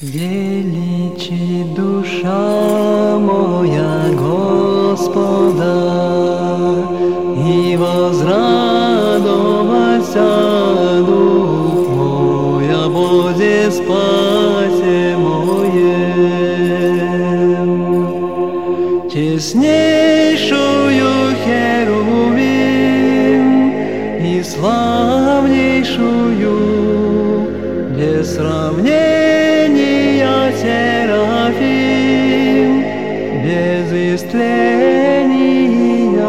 Величи душа моя Господа, и возрадовался дух мой о Боге спасе моем. Честнейшую херувим и славнейшую без сравнения серафим, без истления,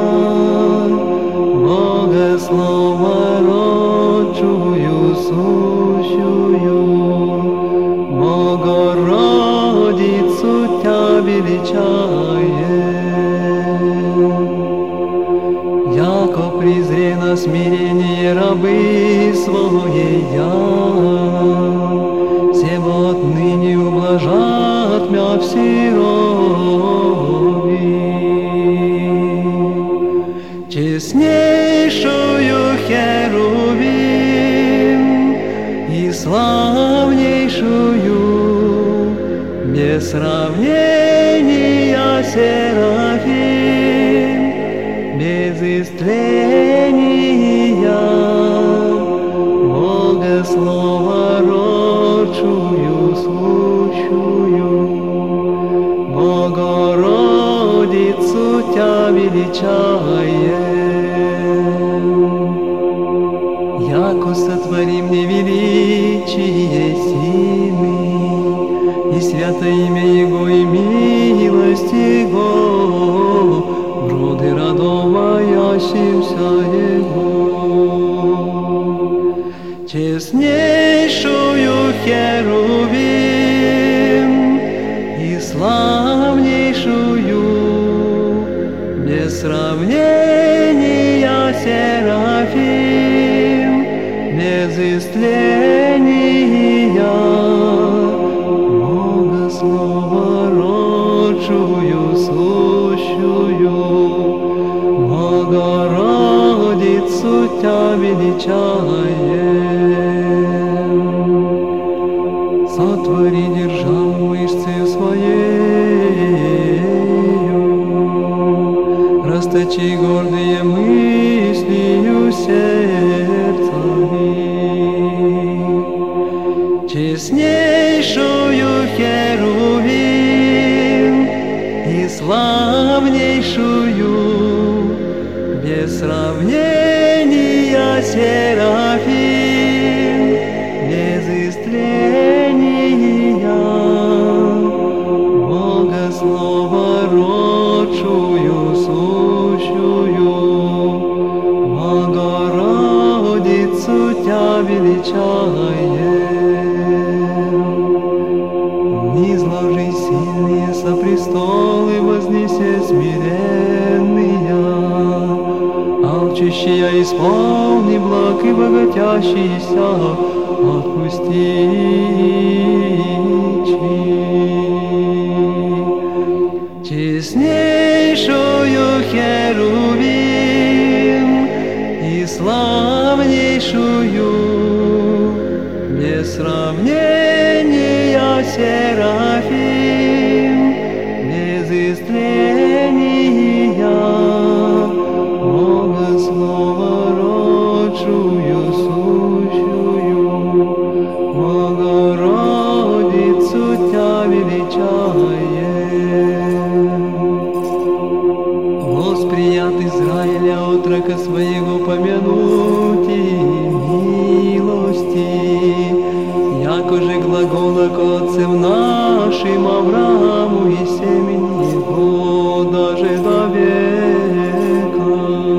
Богослова родчую сущую, Богородицу Тя величаем. Яко презрено смирение рабы своей отныне ублажат мя все роби. Честнейшую херувим и славнейшую без сравнения серафим, без истления, Богослова родчую сущую, Богородицу Тя величаем. Яко сотворим мне величие силы, и свято имя Его, и милость Его, роды родов боящимся Его. Честнейшую херувим и славнейшую без сравнения серафим, без истления, Богослова родчую сущую, Богородицу Тя величаем. Сотвори державу мышцею своею, расточи гордые мыслью сердцами. Честнейшую херувим и славнейшую без сравнения серафим, без истления, Богослова родчую сущую, Богородицу Тя величаем. Низложи сильные со престолы, вознесе смиренные, алчущие исполни благ и богатящийся отпусти. Честнейшую херувим и славнейшую без сравнения серафим, без истления, Богослова родчую сущую, Богородицу Тя величаем. Восприят Израиля отрока своего помянуть и милости, яко же глагола к отцам нашим Аврааму и семени его даже до века.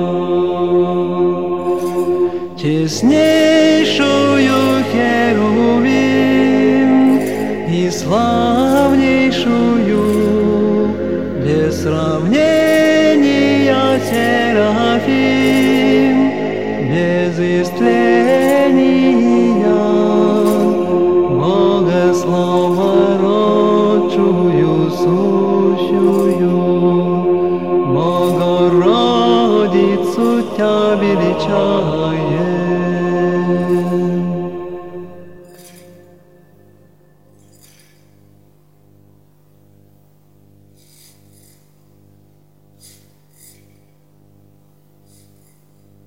Честнейшую херувим и славнейшую без сравнения серафим, без истления, Богослова родчую сущую, Богородицу Тя величаем.